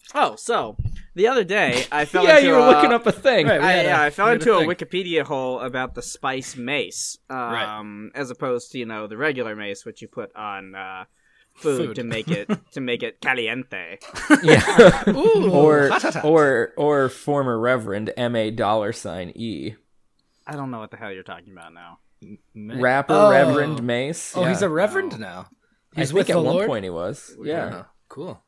Oh, so the other day I fell Yeah, into you were looking up a thing. Right. I fell into a thing. Wikipedia hole about the spice mace, as opposed to the regular mace which you put on food to make it caliente. Yeah. Ooh, or hot, hot, hot. or former Reverend $E. I don't know what the hell you're talking about now. Rapper Reverend Mace. Oh, yeah. he's a reverend now. I He's think with at the one Lord? point he was. Yeah. Oh, cool.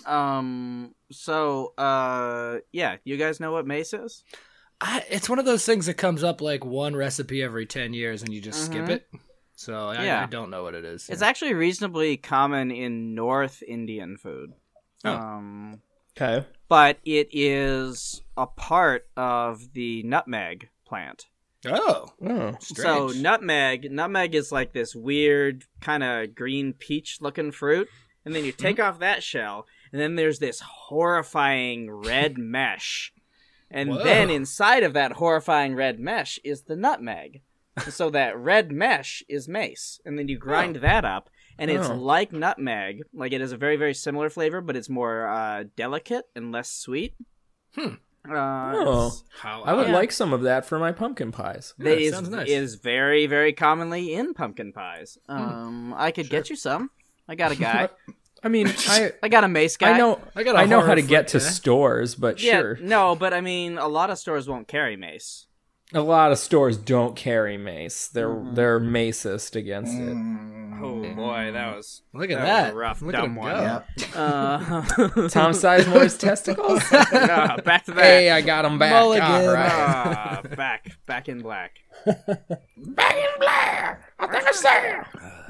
Yeah, you guys know what mace is? It's one of those things that comes up like one recipe every 10 years and you just skip it. So I don't know what it is. It's actually reasonably common in North Indian food. Oh. Okay. But it is a part of the nutmeg plant. Oh, Oh. strange. So nutmeg is like this weird kind of green peach looking fruit, and then you take off that shell, and then there's this horrifying red mesh, and Whoa. then inside of that horrifying red mesh is the nutmeg. So that red mesh is mace, and then you grind that up, and it's like nutmeg. Like it has a very, very similar flavor, but it's more delicate and less sweet. Oh. How I would Yeah. like some of that for my pumpkin pies. Yeah, It sounds nice. is very, very commonly in pumpkin pies. I could get you some. I got a guy. I mean, I got a mace guy. I know I got a I know how horror to get flick to guy. stores, but Yeah, sure. no, but I mean, a lot of stores won't carry mace. A lot of stores don't carry mace. They're macist against it. Oh boy, that was Look at that that. was a rough, Look dumb at one. him go. Tom Sizemore's testicles? Back to that. Hey, I got them back. Mulligan. All right. Back in black. Back in black. I think I said.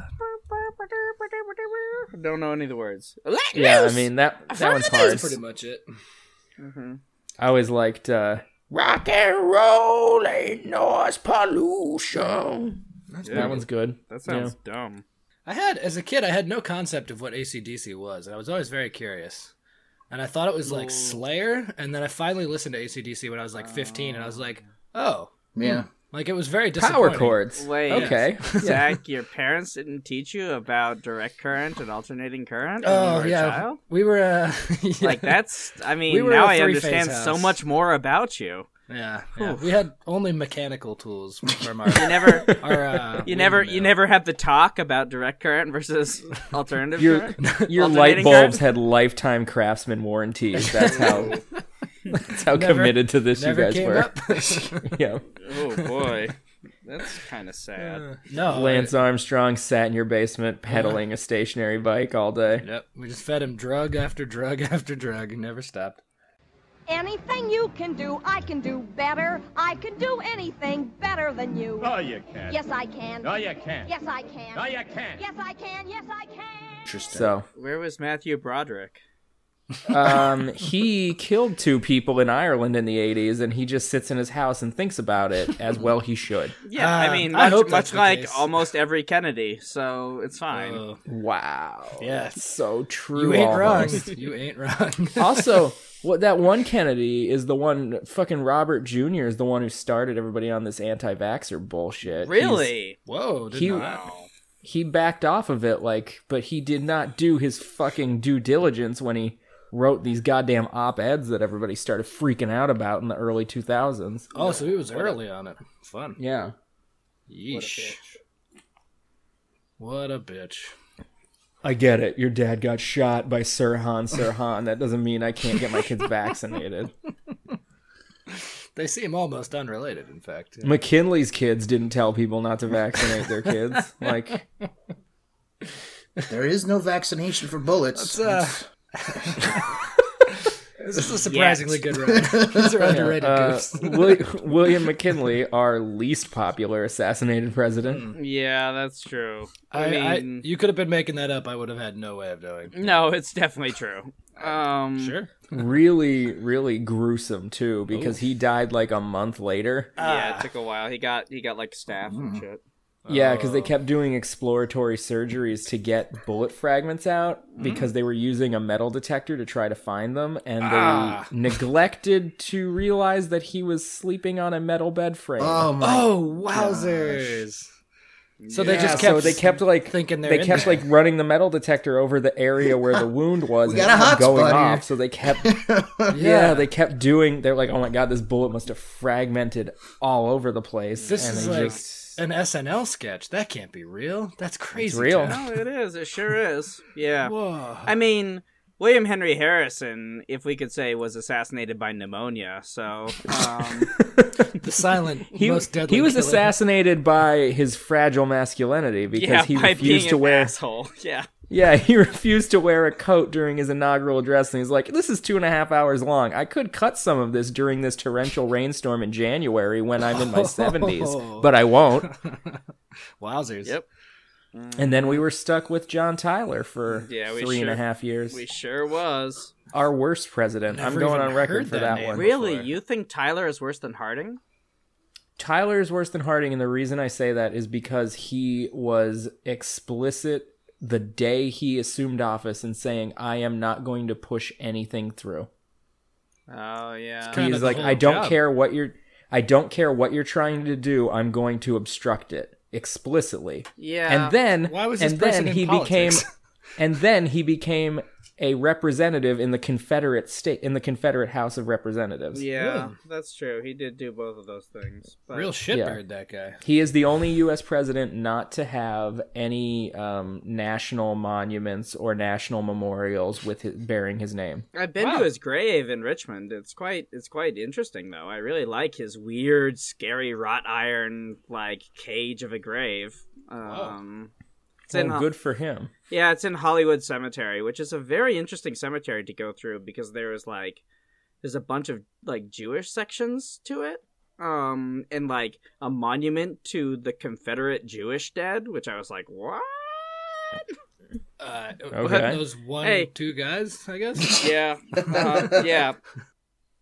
Don't know any of the words. Yeah, I mean that one's hard. That's pretty much it. I always liked rock and roll ain't noise pollution. That one's good. That sounds dumb. As a kid, I had no concept of what AC/DC was, and I was always very curious. And I thought it was like Slayer, and then I finally listened to AC/DC when I was like 15, and I was like, oh. Yeah. Like, it was very Power disappointing. chords. Wait, Okay. Zach, your parents didn't teach you about direct current and alternating current when Oh, you were a yeah. child? We were, yeah. Like that's, I mean, We were now a I three-phase understand so house. much more about you. Yeah. We had only mechanical tools from our... You never, our you never had the talk about direct current versus alternative Your current. your Alternating light bulbs current? had lifetime Craftsman warranties. That's how committed to this you never guys came were. up. Yeah. Oh boy, that's kind of sad. No. Lance Armstrong sat in your basement pedaling a stationary bike all day. Yep. We just fed him drug after drug after drug. He never stopped. Anything you can do, I can do better. I can do anything better than you. Oh, you can. Yes, I can. No, you can't. Yes, I can. No, you can't. Yes, I can. Yes, I can. Interesting. So Where was Matthew Broderick? he killed 2 people in Ireland in the 80s, and he just sits in his house and thinks about it, as well he should. Yeah, I mean, I hope much that's the like case. almost every Kennedy, so it's fine. Wow. Yes. That's so true. You ain't almost. wrong. You ain't wrong. Also, that one Kennedy is the one, fucking Robert Jr. is the one who started everybody on this anti-vaxxer bullshit. Really? Whoa. Did He- not. He backed off of it, but he did not do his fucking due diligence when he wrote these goddamn op-eds that everybody started freaking out about in the early 2000s. Oh, so he was early on it. Fun. Yeah. Yeesh. What a bitch. I get it. Your dad got shot by Sirhan. That doesn't mean I can't get my kids vaccinated. They seem almost unrelated, in fact. McKinley's kids didn't tell people not to vaccinate their kids. Like, There is no vaccination for bullets. This is a surprisingly good run. These are underrated goofs. William McKinley, our least popular assassinated president. Yeah, that's true. I mean, You could have been making that up. I would have had no way of knowing. no, it's definitely true. Sure. Really, really gruesome too, because he died like a month later. Yeah, it took a while. He got like staph and shit. Yeah, because they kept doing exploratory surgeries to get bullet fragments out because they were using a metal detector to try to find them, and they neglected to realize that he was sleeping on a metal bed frame. Oh my! Oh, wowzers. So they just kept. So they kept like thinking they kept like running the metal detector over the area where the wound was, We and got a it kept hot going spot off. here. So they kept, they kept doing. They're like, oh my god, this bullet must have fragmented all over the place. This and is they like just, an SNL sketch. That can't be real. That's crazy. It's real. Jeff. No, it is. It sure is. Yeah. Whoa. I mean, William Henry Harrison, if we could say, was assassinated by pneumonia. So, The silent, he most deadly. he was killer. assassinated by his fragile masculinity because yeah, he by refused being to an wear. asshole. Yeah. Yeah, he refused to wear a coat during his inaugural address, and he's like, "This is 2.5 hours long. I could cut some of this during this torrential rainstorm in January when I'm in my 70s, but I won't." Wowzers. Yep. And then we were stuck with John Tyler for Yeah, we 3.5 years. We sure was. Our worst president. Never I'm going even on record heard for that that name. one. Really? before. You think Tyler is worse than Harding? Tyler is worse than Harding, and the reason I say that is because he was explicit the day he assumed office in saying, "I am not going to push anything through." Oh, yeah. Kind of He's the like, whole I don't job. care what you're trying to do. I'm going to obstruct it explicitly. Yeah. And then, Why was and this then person in he politics? became a representative in the Confederate House of Representatives. Yeah, that's true. He did do both of those things. But... Real shitbird, that guy. He is the only U.S. president not to have any national monuments or national memorials bearing his name. I've been to his grave in Richmond. It's quite interesting though. I really like his weird, scary wrought iron like cage of a grave. It's in Well, good for him. Yeah, it's in Hollywood Cemetery, which is a very interesting cemetery to go through because there's a bunch of like Jewish sections to it. And like a monument to the Confederate Jewish dead, which I was like, what? Okay. Those two guys, I guess. Yeah, yeah.